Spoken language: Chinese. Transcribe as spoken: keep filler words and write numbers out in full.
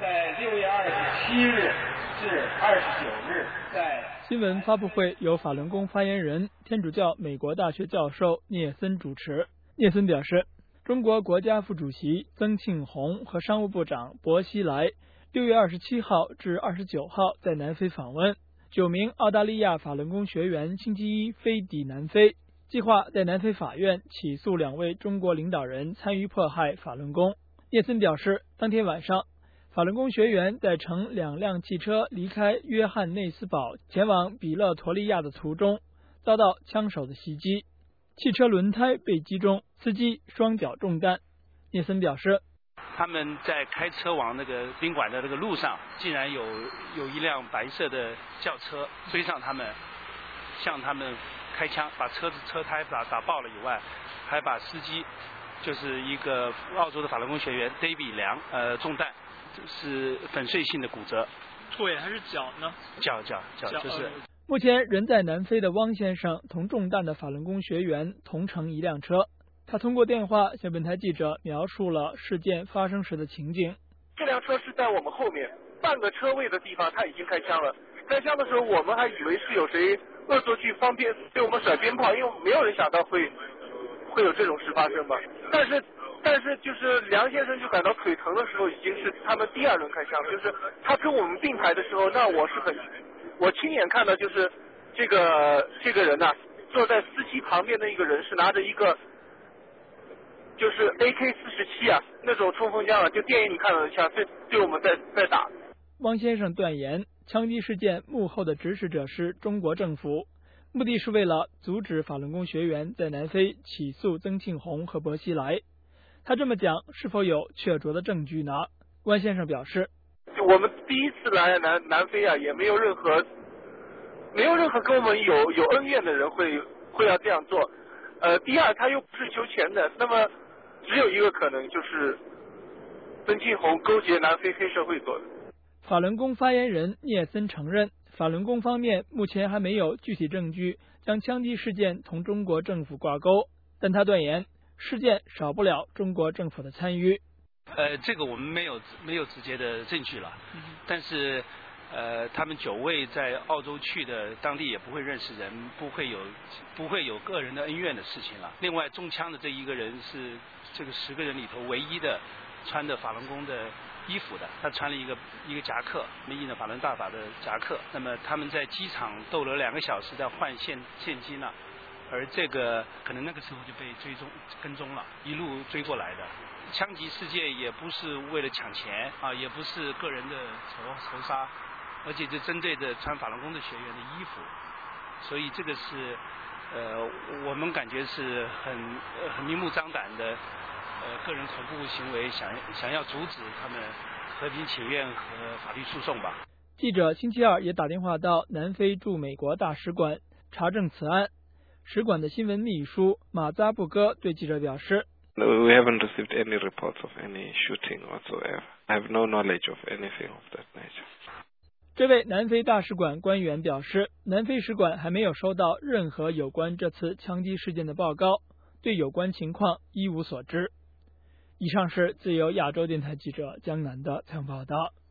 在六月二十七日至二十九日，在新闻发布会由法轮功发言人、天主教美国大学教授聂森主持。聂森表示，中国国家副主席曾庆红和商务部长薄熙来六月二十七号至二十九号在南非访问，九名澳大利亚法轮功学员星期一飞抵南非，计划在南非法院起诉两位中国领导人参与迫害法轮功。聂森表示，当天晚上，法轮功学员在乘两辆汽车离开约翰内斯堡前往比勒陀利亚的途中，遭到枪手的袭击，汽车轮胎被击中，司机双脚中弹。聂森表示， 他们在开车往那个宾馆的那个路上，竟然有有一辆白色的轿车追上他们，向他们开枪，把车子车胎打打爆了以外，还把司机就是一个澳洲的法轮功学员 David 梁呃中弹，是粉碎性的骨折。 腿还是脚呢？ 脚脚脚就是。 目前人在南非的汪先生同中弹的法轮功学员同乘一辆车，他通过电话向本台记者描述了事件发生时的情景。 这辆车是在我们后面半个车位的地方，他已经开枪了。开枪的时候，我们还以为是有谁恶作剧方便对我们甩鞭炮，因为没有人想到会会有这种事发生吧。但是但是就是梁先生就感到腿疼的时候，已经是他们第二轮开枪，就是他跟我们并排的时候，那我是很我亲眼看到，就是这个这个人呐、啊，坐在司机旁边的一个人是拿着一个就是 A K 四十七啊那种冲锋枪啊，就电影里看到的枪，对对我们在在打。 汪先生断言，枪击事件幕后的指使者是中国政府，目的是为了阻止法轮功学员在南非起诉曾庆红和薄熙来。他这么讲，是否有确凿的证据呢？汪先生表示， 我们第一次来南南非啊，也没有任何没有任何跟我们有有恩怨的人会会要这样做。呃，第二，他又不是求钱的，那么只有一个可能，就是曾庆红勾结南非黑社会做的。 法轮功发言人聂森承认，法轮功方面目前还没有具体证据将枪击事件同中国政府挂钩，但他断言事件少不了中国政府的参与。 呃，这个我们没有没有直接的证据了，嗯、但是呃，他们九位在澳洲去的，当地也不会认识人，不会有不会有个人的恩怨的事情了。另外，中枪的这一个人是这个十个人里头唯一的穿的法轮功的衣服的，他穿了一个一个夹克，印了法轮大法的夹克。那么他们在机场逗留两个小时，在换现现金了，而这个可能那个时候就被追踪跟踪了，一路追过来的。枪击事件也不是为了抢钱啊，也不是个人的仇仇杀，而且就针对着穿法轮功的学员的衣服，所以这个是呃我们感觉是很很明目张胆的呃个人恐怖行为，想想要阻止他们和平请愿和法律诉讼吧。 记者星期二也打电话到南非驻美国大使馆查证此案，使馆的新闻秘书马扎布戈对记者表示， No, we haven't received any reports of any shooting whatsoever. I have no knowledge of anything of that nature. 这位南非大使馆官员表示，南非使馆还没有收到任何有关这次枪击事件的报告，对有关情况一无所知。以上是自由亚洲电台记者江南的采访报道。